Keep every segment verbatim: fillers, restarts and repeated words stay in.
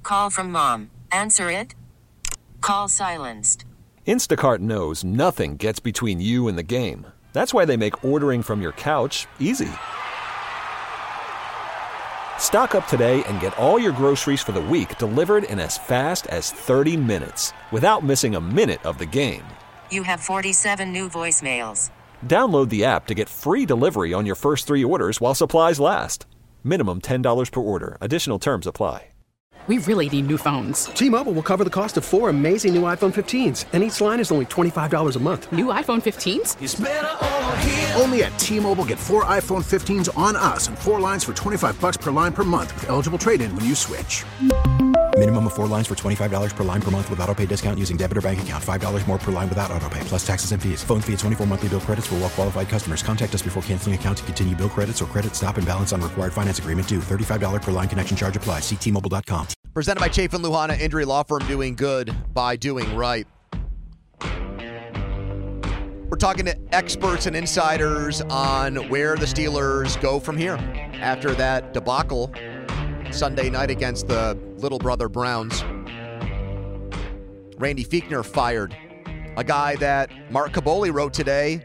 Call from mom. Answer it. Call silenced. Instacart knows nothing gets between you and the game. That's why they make ordering from your couch easy. Stock up today and get all your groceries for the week delivered in as fast as thirty minutes without missing a minute of the game. You have forty-seven new voicemails. Download the app to get free delivery on your first three orders while supplies last. Minimum ten dollars per order. Additional terms apply. We really need new phones. T-Mobile will cover the cost of four amazing new iPhone fifteens, and each line is only twenty-five dollars a month. New iPhone fifteens? It's better over here. Only at T-Mobile, get four iPhone fifteens on us and four lines for twenty-five bucks per line per month with eligible trade-in when you switch. Minimum of four lines for twenty-five dollars per line per month with autopay discount using debit or bank account. five dollars more per line without autopay, plus taxes and fees. Phone fee at twenty-four monthly bill credits for well-qualified customers. Contact us before canceling account to continue bill credits or credit stop and balance on required finance agreement due. thirty-five dollars per line connection charge applies. See T Mobile dot com. Presented by Chafin Luhana Injury Law Firm, doing good by doing right. We're talking to experts and insiders on where the Steelers go from here after that debacle Sunday night against the little brother Browns. Randy Fichtner fired. A guy that Mark Kaboly wrote today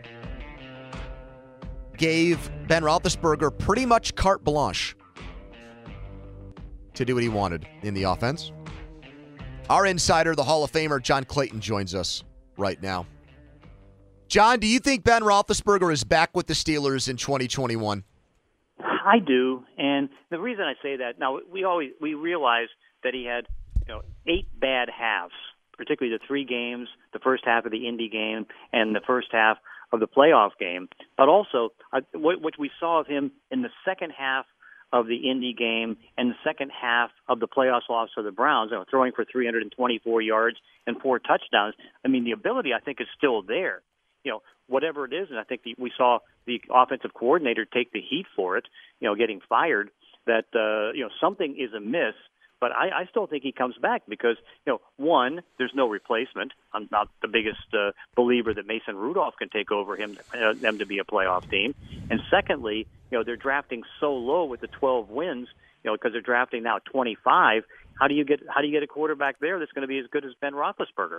gave Ben Roethlisberger pretty much carte blanche to do what he wanted in the offense. Our insider, the Hall of Famer, John Clayton, joins us right now. John, do you think Ben Roethlisberger is back with the Steelers in twenty twenty-one? I do, and the reason I say that, now we always we realize that he had, you know, eight bad halves, particularly the three games, the first half of the Indy game and the first half of the playoff game. But also, uh, what, what we saw of him in the second half of the Indy game and the second half of the playoffs loss for the Browns, you know, throwing for three hundred twenty-four yards and four touchdowns. I mean, the ability, I think, is still there. You know, whatever it is, and I think the, we saw the offensive coordinator take the heat for it, you know, getting fired, that, uh, you know, something is amiss. But I, I still think he comes back because, you know, one, there's no replacement. I'm not the biggest uh, believer that Mason Rudolph can take over him, uh, them to be a playoff team. And secondly, you know, they're drafting so low with the twelve wins, you know, because they're drafting now twenty-five. How do you get how do you get a quarterback there that's going to be as good as Ben Roethlisberger?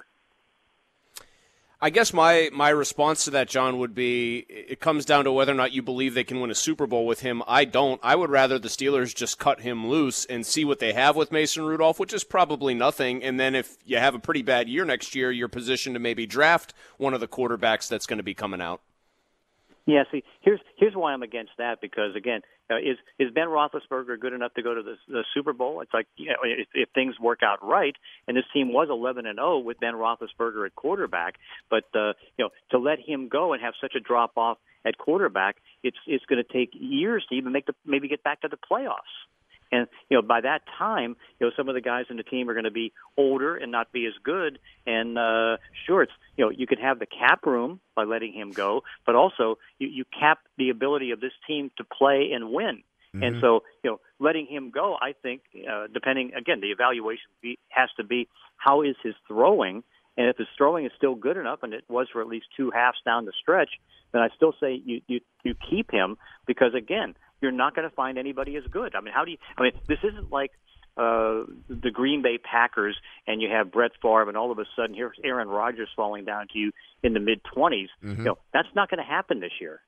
I guess my, my response to that, John, would be it comes down to whether or not you believe they can win a Super Bowl with him. I don't. I would rather the Steelers just cut him loose and see what they have with Mason Rudolph, which is probably nothing. And then if you have a pretty bad year next year, you're positioned to maybe draft one of the quarterbacks that's going to be coming out. Yeah, see, here's here's why I'm against that, because, again, uh, is is Ben Roethlisberger good enough to go to the, the Super Bowl? It's like, you know, if, if things work out right, and this team was eleven and oh with Ben Roethlisberger at quarterback, but, uh, you know, to let him go and have such a drop-off at quarterback, it's it's going to take years to even make the maybe get back to the playoffs. And, you know, by that time, you know, some of the guys in the team are going to be older and not be as good. And, uh, sure, it's, you know, you could have the cap room by letting him go, but also you, you cap the ability of this team to play and win. Mm-hmm. And so, you know, letting him go, I think, uh, depending, again, the evaluation be, has to be how is his throwing. And if his throwing is still good enough, and it was for at least two halves down the stretch, then I still say you, you, you keep him because, again, you're not going to find anybody as good. I mean, how do you – I mean, this isn't like uh, the Green Bay Packers and you have Brett Favre and all of a sudden here's Aaron Rodgers falling down to you in the mid-twenties. Mm-hmm. You know, that's not going to happen this year.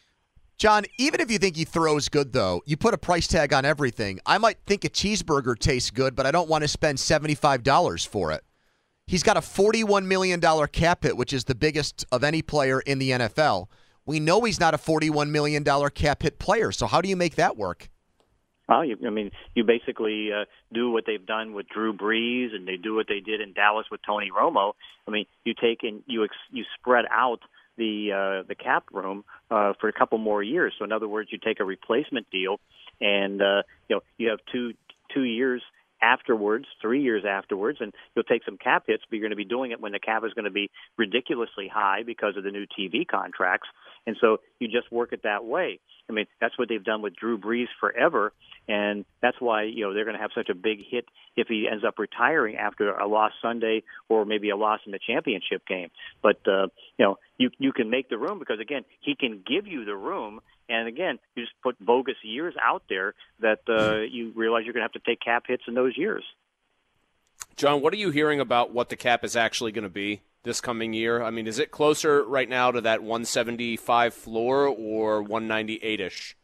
John, even if you think he throws good, though, you put a price tag on everything. I might think a cheeseburger tastes good, but I don't want to spend seventy-five dollars for it. He's got a forty-one million dollars cap hit, which is the biggest of any player in the N F L. We know he's not a forty-one million dollars cap hit player, so how do you make that work? Well, you, I mean, you basically uh, do what they've done with Drew Brees, and they do what they did in Dallas with Tony Romo. I mean, you take and you ex- you spread out the uh, the cap room uh, for a couple more years. So, in other words, you take a replacement deal, and uh, you know you have two two years afterwards, three years afterwards, and you'll take some cap hits, but you're going to be doing it when the cap is going to be ridiculously high because of the new T V contracts. And so you just work it that way. I mean, that's what they've done with Drew Brees forever, and that's why, you know, they're going to have such a big hit if he ends up retiring after a loss Sunday or maybe a loss in the championship game. But, uh, you know, you you can make the room because, again, he can give you the room. And, again, you just put bogus years out there that uh, you realize you're going to have to take cap hits in those years. John, what are you hearing about what the cap is actually going to be this coming year? I mean, is it closer right now to that one seventy-five floor or one ninety-eight-ish?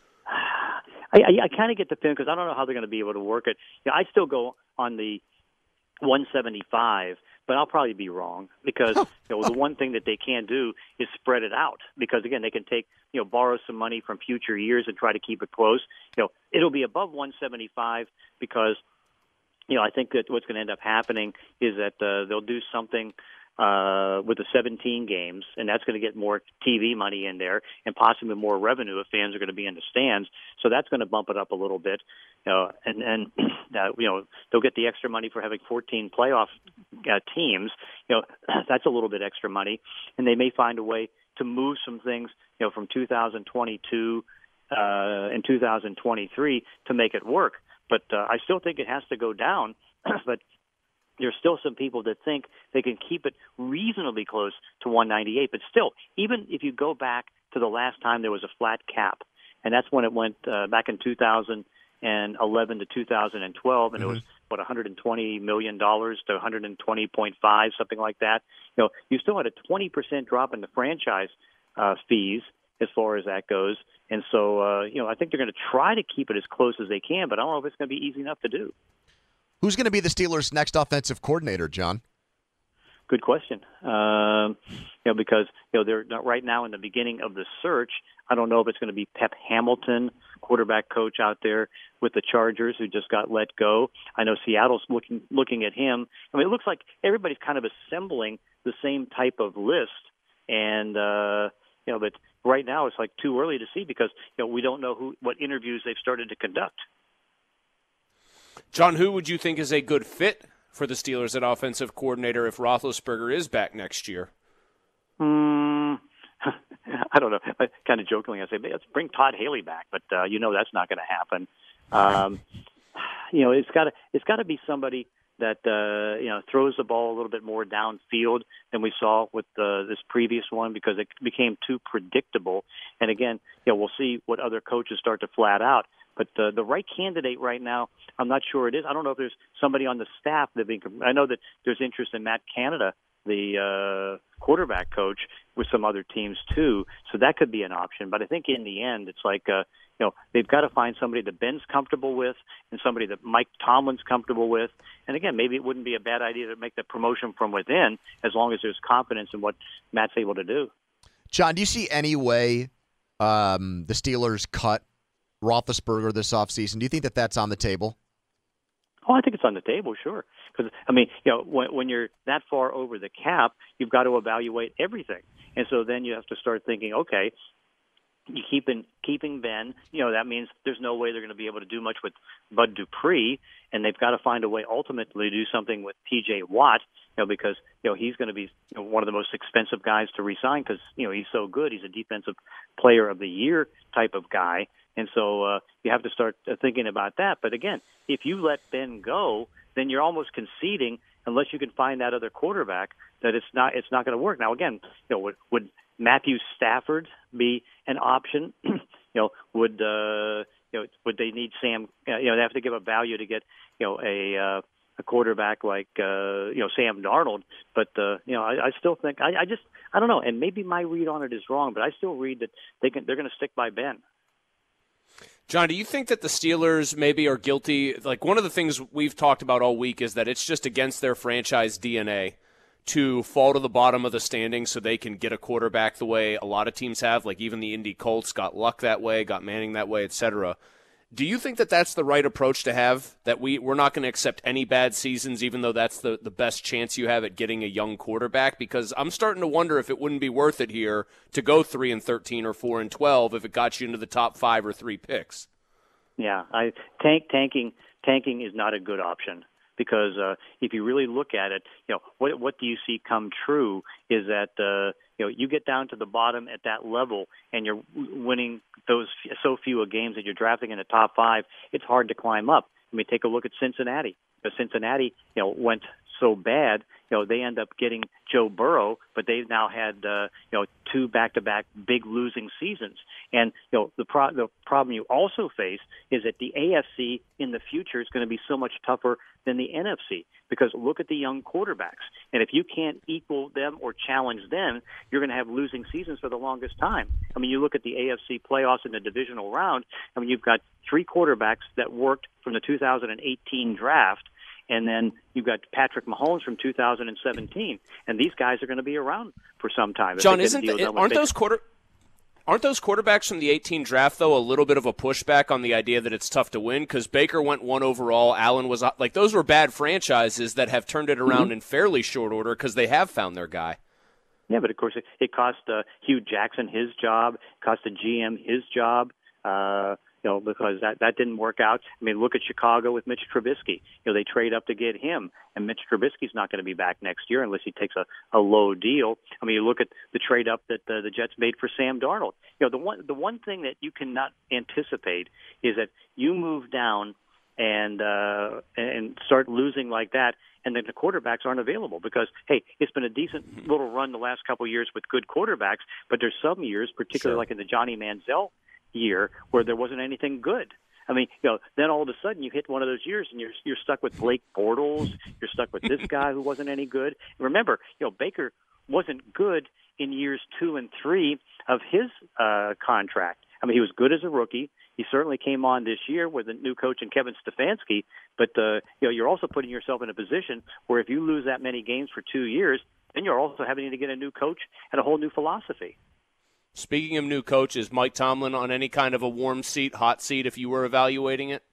I, I, I kind of get the feeling because I don't know how they're going to be able to work it. You know, I still go on the one seventy-five, but I'll probably be wrong because you know, the one thing that they can do is spread it out because, again, they can take, you know, borrow some money from future years and try to keep it close. You know, it'll be above one seventy-five because, you know, I think that what's going to end up happening is that uh, they'll do something uh, with the seventeen games, and that's going to get more T V money in there and possibly more revenue if fans are going to be in the stands. So that's going to bump it up a little bit. You know, and and uh, you know they'll get the extra money for having fourteen playoff uh, teams. You know, that's a little bit extra money, and they may find a way to move some things, you know, from two thousand twenty-two uh, and two thousand twenty-three to make it work. But uh, I still think it has to go down. But there's still some people that think they can keep it reasonably close to one ninety-eight. But still, even if you go back to the last time there was a flat cap, and that's when it went uh, back in two thousand eleven to two thousand twelve, and mm-hmm. it was, what, one hundred twenty million dollars to one hundred twenty point five, something like that. You know, you still had a twenty percent drop in the franchise uh, fees as far as that goes. And so, uh, you know, I think they're going to try to keep it as close as they can, but I don't know if it's going to be easy enough to do. Who's going to be the Steelers' next offensive coordinator, John? Good question. Um, you know, because you know they're not right now in the beginning of the search. I don't know if it's going to be Pep Hamilton, quarterback coach out there with the Chargers, who just got let go. I know Seattle's looking looking at him. I mean, it looks like everybody's kind of assembling the same type of list, and uh, you know, but right now it's like too early to see because you know we don't know who what interviews they've started to conduct. John, who would you think is a good fit for the Steelers at offensive coordinator if Roethlisberger is back next year? Mm, I don't know. I, kind of jokingly, I say, let's bring Todd Haley back, but uh, you know that's not going to happen. Um, you know, it's got to it's got to be somebody that uh, you know throws the ball a little bit more downfield than we saw with uh, this previous one because it became too predictable. And again, you know, we'll see what other coaches start to flat out. But uh, the right candidate right now, I'm not sure it is. I don't know if there's somebody on the staff that being. I know that there's interest in Matt Canada, the uh, quarterback coach, with some other teams too. So that could be an option. But I think in the end, it's like uh, you know they've got to find somebody that Ben's comfortable with and somebody that Mike Tomlin's comfortable with. And again, maybe it wouldn't be a bad idea to make the promotion from within as long as there's confidence in what Matt's able to do. John, do you see any way um, the Steelers cut Roethlisberger this offseason? Do you think that that's on the table? Oh, I think it's on the table, sure. Because, I mean, you know, when, when you're that far over the cap, you've got to evaluate everything. And so then you have to start thinking, okay, you keep in, keeping Ben, you know, that means there's no way they're going to be able to do much with Bud Dupree, and they've got to find a way ultimately to do something with T J Watt, you know, because, you know, he's going to be you know, one of the most expensive guys to re-sign because, you know, he's so good. He's a defensive player of the year type of guy. And so uh, you have to start thinking about that. But again, if you let Ben go, then you're almost conceding, unless you can find that other quarterback, that it's not it's not going to work. Now, again, you know, would, would Matthew Stafford be an option? you know, would uh, you know would they need Sam? Uh, you know, they have to give up value to get you know a uh, a quarterback like uh, you know Sam Darnold. But uh, you know, I, I still think I, I just I don't know. And maybe my read on it is wrong, but I still read that they can they're going to stick by Ben. John, do you think that the Steelers maybe are guilty? Like, one of the things we've talked about all week is that it's just against their franchise D N A to fall to the bottom of the standings so they can get a quarterback the way a lot of teams have. Like, even the Indy Colts got Luck that way, got Manning that way, et cetera. Do you think that that's the right approach to have, that we, we're not going to accept any bad seasons, even though that's the, the best chance you have at getting a young quarterback? Because I'm starting to wonder if it wouldn't be worth it here to go three and thirteen or four and twelve if it got you into the top five or three picks. Yeah, I tank tanking tanking is not a good option because uh, if you really look at it, you know what what do you see come true is that uh, you know you get down to the bottom at that level and you're winning those so few games that you're drafting in the top five. It's hard to climb up. I mean, take a look at Cincinnati. know, Cincinnati, you know, went so bad, you know, they end up getting Joe Burrow, but they've now had, uh, you know, two back-to-back big losing seasons. And, you know, the, pro- the problem you also face is that the A F C in the future is going to be so much tougher than the N F C, because look at the young quarterbacks. And if you can't equal them or challenge them, you're going to have losing seasons for the longest time. I mean, you look at the A F C playoffs in the divisional round, I mean, you've got three quarterbacks that worked from the two thousand eighteen draft, and then you've got Patrick Mahomes from two thousand seventeen, and these guys are going to be around for some time. John, isn't the, aren't those quarter aren't those quarterbacks from the eighteen draft though a little bit of a pushback on the idea that it's tough to win? Because Baker went one overall, Allen was like those were bad franchises that have turned it around mm-hmm. in fairly short order because they have found their guy. Yeah, but of course it, it cost uh, Hugh Jackson his job, it cost the G M his job. Uh, You know, because that, that didn't work out. I mean, look at Chicago with Mitch Trubisky. You know, they trade up to get him, and Mitch Trubisky's not going to be back next year unless he takes a, a low deal. I mean, you look at the trade up that uh, the Jets made for Sam Darnold. You know, the one the one thing that you cannot anticipate is that you move down and uh, and start losing like that, and then the quarterbacks aren't available because, hey, it's been a decent little run the last couple of years with good quarterbacks, but there's some years, particularly sure. like in the Johnny Manziel year, where there wasn't anything good. I mean, you know, then all of a sudden you hit one of those years and you're you're stuck with Blake Bortles, you're stuck with this guy who wasn't any good. Remember, you know, Baker wasn't good in years two and three of his uh, contract. I mean, he was good as a rookie. He certainly came on this year with a new coach in Kevin Stefanski, but uh, you know, you're also putting yourself in a position where if you lose that many games for two years, then you're also having to get a new coach and a whole new philosophy. Speaking of new coaches, Mike Tomlin on any kind of a warm seat, hot seat if you were evaluating it?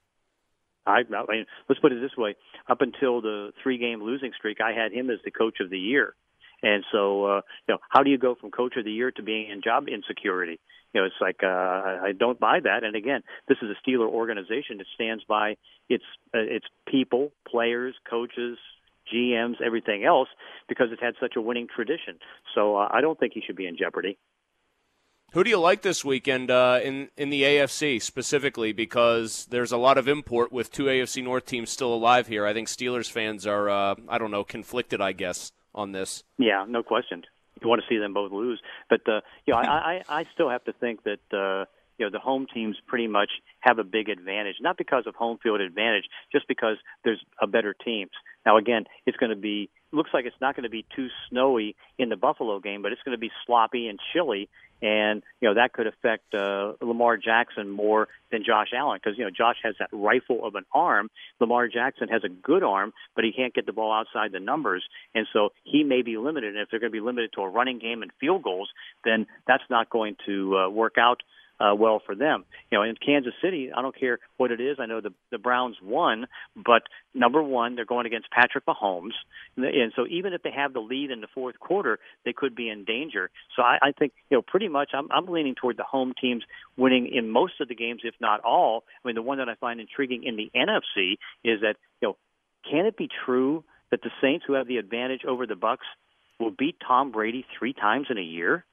I, I mean, let's put it this way. Up until the three-game losing streak, I had him as the coach of the year. And so, uh, you know, how do you go from coach of the year to being in job insecurity? You know, it's like uh, I don't buy that. And again, this is a Steeler organization that stands by its uh, its people, players, coaches, G Ms, everything else, because it's had such a winning tradition. So uh, I don't think he should be in jeopardy. Who do you like this weekend uh, in in the A F C specifically? Because there's a lot of import with two A F C North teams still alive here. I think Steelers fans are, uh, I don't know, conflicted, I guess, on this. Yeah, no question. You want to see them both lose, but uh, you know, I, I I still have to think that uh, you know the home teams pretty much have a big advantage, not because of home field advantage, just because there's a better teams. Now, again, it's going to be looks like it's not going to be too snowy in the Buffalo game, but it's going to be sloppy and chilly. And, you know, that could affect uh, Lamar Jackson more than Josh Allen because, you know, Josh has that rifle of an arm. Lamar Jackson has a good arm, but he can't get the ball outside the numbers. And so he may be limited. And if they're going to be limited to a running game and field goals, then that's not going to uh, work out Uh, well for them. You know, in Kansas City, I don't care what it is. I know the the Browns won, but number one, they're going against Patrick Mahomes, and so even if they have the lead in the fourth quarter, they could be in danger. So I, I think, you know, pretty much I'm, I'm leaning toward the home teams winning in most of the games, if not all. I mean, the one that I find intriguing in the N F C is that, you know, can it be true that the Saints, who have the advantage over the Bucs, will beat Tom Brady three times in a year?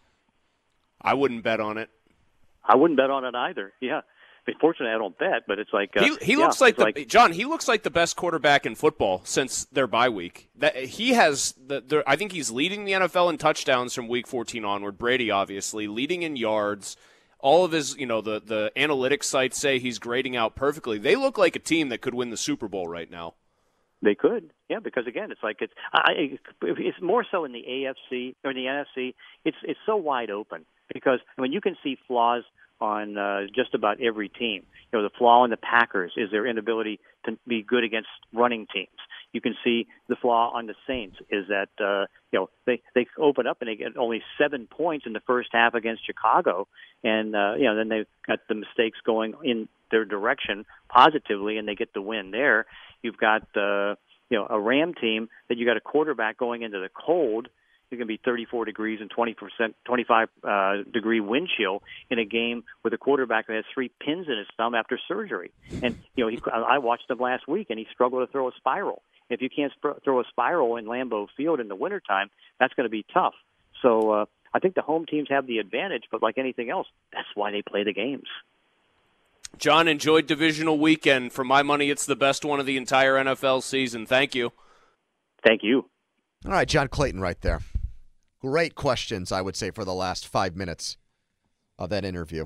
I wouldn't bet on it. I wouldn't bet on it either. Yeah. But fortunately, I don't bet, but it's like uh, he, he yeah, looks like the like, John. He looks like the best quarterback in football since their bye week. That he has the, the I think he's leading the N F L in touchdowns from week fourteen onward. Brady obviously leading in yards. All of his, you know, the the analytics sites say he's grading out perfectly. They look like a team that could win the Super Bowl right now. They could, yeah, because again, it's like it's I, it's more so in the A F C or in the N F C. It's it's so wide open because I mean you can see flaws on uh, just about every team. You know, the flaw in the Packers is their inability to be good against running teams. You can see the flaw on the Saints is that uh, you know they they open up and they get only seven points in the first half against Chicago, and uh, you know then they've got the mistakes going in their direction positively, and they get the win there. You've got uh, you know a Ram team that you got a quarterback going into the cold. It's going to be thirty-four degrees and twenty percent, twenty-five uh, degree wind chill in a game with a quarterback that has three pins in his thumb after surgery. And you know, he, I watched him last week, and he struggled to throw a spiral. If you can't sp- throw a spiral in Lambeau Field in the wintertime, that's going to be tough. So uh, I think the home teams have the advantage, but like anything else, that's why they play the games. John, enjoyed divisional weekend. For my money, it's the best one of the entire N F L season. Thank you. Thank you. All right, John Clayton right there. Great questions, I would say, for the last five minutes of that interview.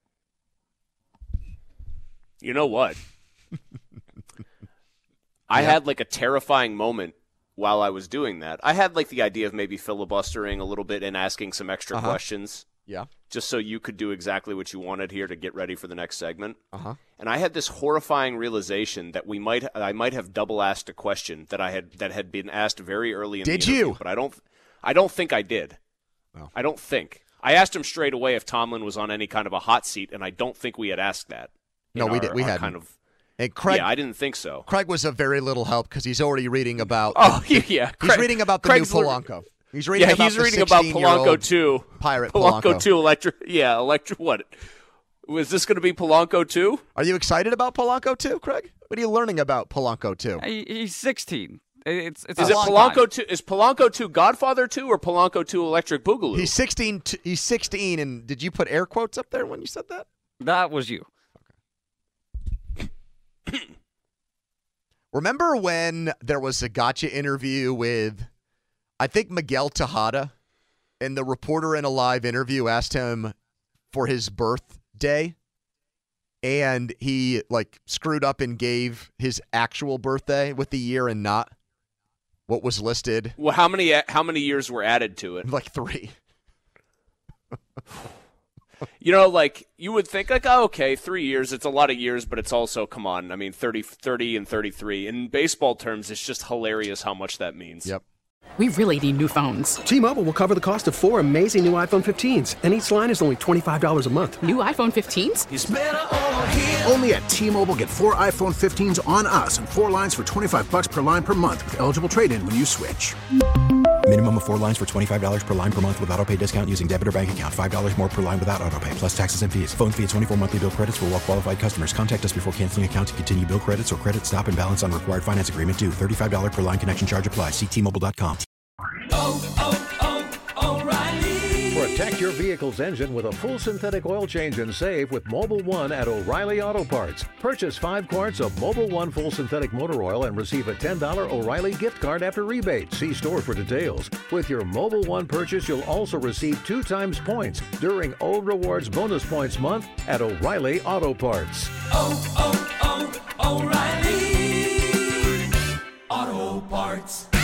You know what? I Yeah. had like a terrifying moment while I was doing that. I had like the idea of maybe filibustering a little bit and asking some extra Uh-huh. questions. Yeah. Just so you could do exactly what you wanted here to get ready for the next segment. Uh-huh. And I had this horrifying realization that we might I might have double asked a question that I had that had been asked very early in Did the interview, you? but I don't I don't think I did. Oh. I don't think. I asked him straight away if Tomlin was on any kind of a hot seat, and I don't think we had asked that. in No, we our- did. We our hadn't. kind of And Craig, Yeah, I didn't think so. Craig was a very little help because he's already reading about. Oh, yeah. He's Craig- reading about the Craig's new lear- Polanco. He's reading yeah, about he's the reading about Polanco sixteen-year-old two. Pirate Polanco, Polanco. two, electric. Yeah, electric. What? Was this going to be Polanco two? Are you excited about Polanco two, Craig? What are you learning about Polanco two? He, he's sixteen. It's, it's Is a it long Polanco time. two? Is Polanco two Godfather two or Polanco two Electric Boogaloo? He's sixteen. T- he's sixteen, and did you put air quotes up there when you said that? That was you. Remember when there was a gotcha interview with, I think, Miguel Tejada, and the reporter in a live interview asked him for his birthday, and he like screwed up and gave his actual birthday with the year and not what was listed. Well, how many how many years were added to it? Like three. You know, like, you would think, like, oh, okay, three years, it's a lot of years, but it's also, come on, I mean, thirty, thirty and thirty-three. In baseball terms, it's just hilarious how much that means. Yep. We really need new phones. T-Mobile will cover the cost of four amazing new iPhone fifteens, and each line is only twenty-five dollars a month. New iPhone fifteens? Only at T-Mobile, get four iPhone fifteens on us and four lines for twenty-five bucks per line per month with eligible trade-in when you switch. Minimum of four lines for twenty-five dollars per line per month with autopay discount using debit or bank account. five dollars more per line without autopay, plus taxes and fees. Phone fee at twenty-four monthly bill credits for well-qualified customers. Contact us before canceling account to continue bill credits or credit stop and balance on required finance agreement due. thirty-five dollars per line connection charge applies. See T Mobile dot com. Protect your vehicle's engine with a full synthetic oil change and save with Mobile One at O'Reilly Auto Parts. Purchase five quarts of Mobile One full synthetic motor oil and receive a ten dollars O'Reilly gift card after rebate. See store for details. With your Mobile One purchase, you'll also receive two times points during O Rewards Bonus Points Month at O'Reilly Auto Parts. Oh, oh, oh, O'Reilly Auto Parts.